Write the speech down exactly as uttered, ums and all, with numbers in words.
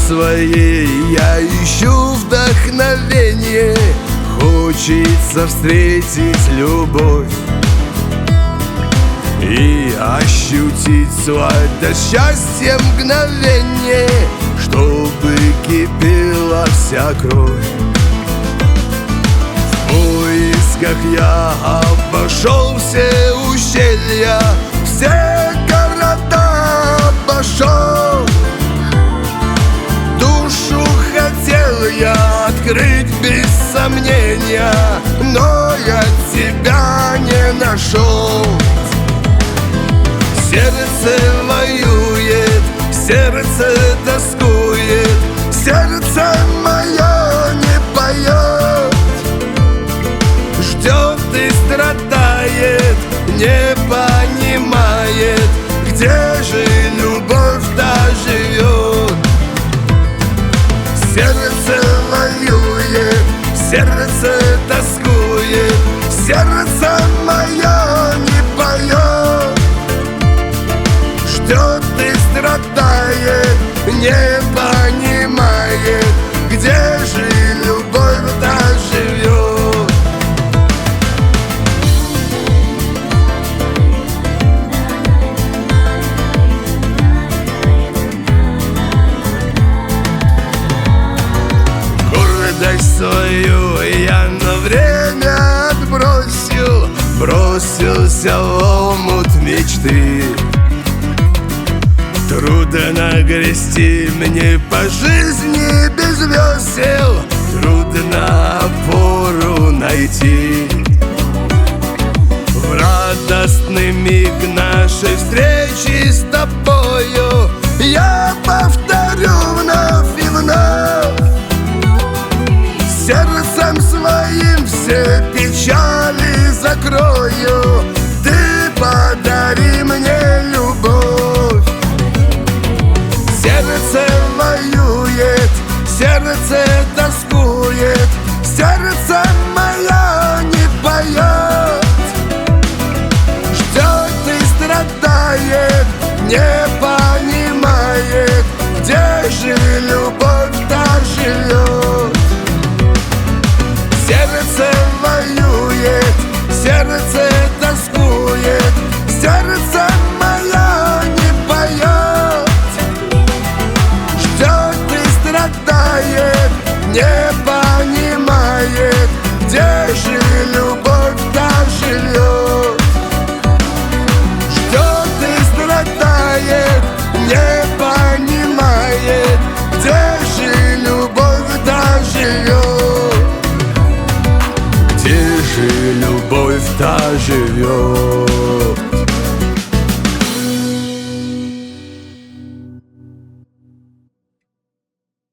своей я ищу вдохновение. Хочется встретить любовь и ощутить сладость счастья мгновение, чтобы кипела вся кровь. В поисках я обошел все ущелья, все города обошел. Душу хотел я открыть без сомнения, но я тебя не нашел. Сердце воюет, сердце тоскует, сердце мое не поет. Ждет и страдает, не понимает, где же любовь-то живет. Сердце воюет, сердце тоскует, сердце мое не поет. Ждет и страдает, не понимает, где же любовь-то живет. Гордость свою я на время отбросил, бросился в омут мечты. Трудно грести мне по жизни без весел, трудно опору найти. В радостный миг нашей встречи с тобою я повторю вновь и вновь. Сердцем своим все печали закрою, ты подари мне любовь. Сердце воюет, сердце тоскует, сердце мое не поет. Ждет и страдает, не понимает, где же любовь-то живет. Сердце воюет, сердце тоскует, сердце мое не поет. Ждет и страдает, не понимает, где же любовь-то живет. Ждет и страдает, не понимает, где же любовь-то живет. Где же любовь-то живет?